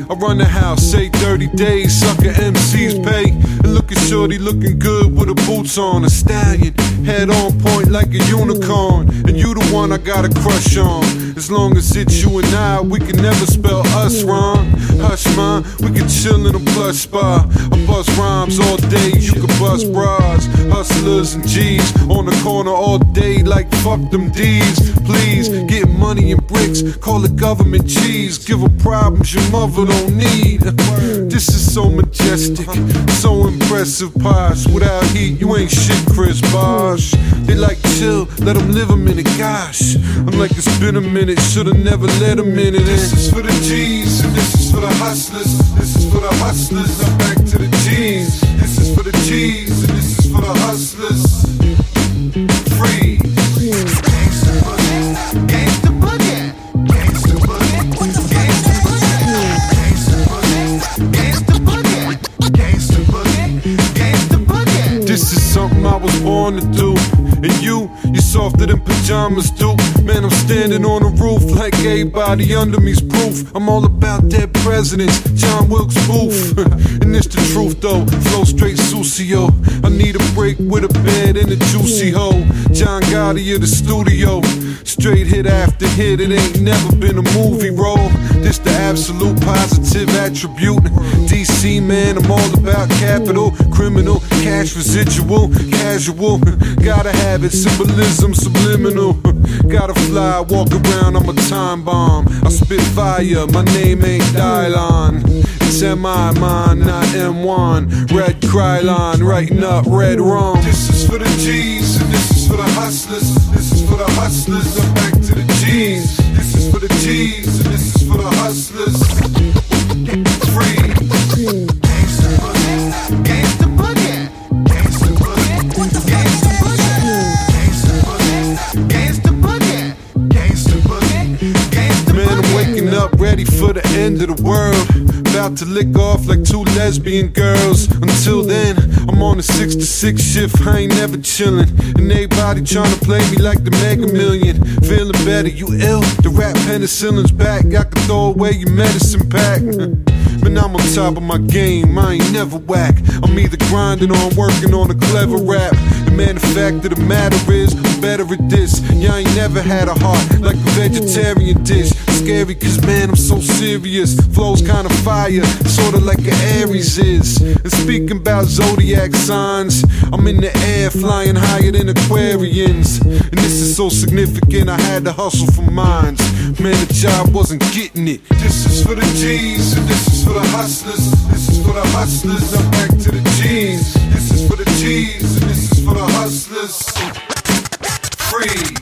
I run the house, say 30 days, sucker MCs pay. And look at shorty looking good with her boots on. A stallion, head on point like a unicorn. And you the one I got a crush on. As long as it's you and I, we can never spell us wrong. Hush man, we can chill in a plush spa. I bust rhymes all day, you can bust bras. Hustlers and G's on the corner all day like fuck them D's. Please, getting money and bricks, call it government cheese. Give her problems your mother don't need. This is so majestic, so impressive, posh. Without heat, you ain't shit, Chris Bosh. They like chill, let them live a minute, gosh. I'm like it's been a minute, should've never let them in it. This is for the G's, and this is for the hustlers. This is for the hustlers, I'm back to the G's. This is for the G's, and this is for the hustlers. Free. Gangsta boogie, gangsta boogie, gangsta boogie, gangsta boogie, gangsta boogie, gangsta boogie, gangsta boogie. This is something I was born to do. And you're softer than pajamas do. Man, I'm standing on the roof like everybody under me's proof. I'm all about dead presidents, John Wilkes Booth. And it's the truth though, flow straight Sucio. I need a break with a bed and a juicy hoe. John Gotti of the studio, straight hit after hit, it ain't never been a movie role. This the absolute positive attribute. DC man, I'm all about capital, criminal, cash residual, casual. Gotta have it, symbolism, subliminal. Gotta fly, walk around, I'm a time bomb. I spit fire, my name ain't Dylon. It's M.I. mine, not M1. Red Krylon, writing up red rum. This is for the G's, and this is for the hustlers. This is for the hustlers, I'm back to the G's. This is for the G's, and this is for the hustlers. Free. Gangsta boogie, gangsta boogie, gangsta boogie, gangsta boogie, gangsta boogie, gangsta boogie, gangsta boogie. Man, I'm waking up ready for the end of the world. About to lick off like two lesbian girls. Until then, I'm on a 6 to 6 shift, I ain't never chillin'. And everybody tryna play me like the Mega Million. Feeling better, you ill? The rap penicillin's back. I can throw away your medicine pack. Man, I'm on top of my game, I ain't never whack. I'm either grinding or I'm working on a clever rap. The man, the fact of the matter is, I'm better at this. Yeah, I ain't never had a heart like a vegetarian dish. Scary cause man, I'm so serious. Flow's kinda fire, sorta like an Aries is. And speaking about zodiac signs, I'm in the air, flying higher than Aquarians. And this is so significant, I had to hustle for mines. Man, the job wasn't getting it. This is for the G's, and this is for the hustlers. This is for the hustlers, I'm back to the G's. This is for the G's, and this is for the hustlers. Free.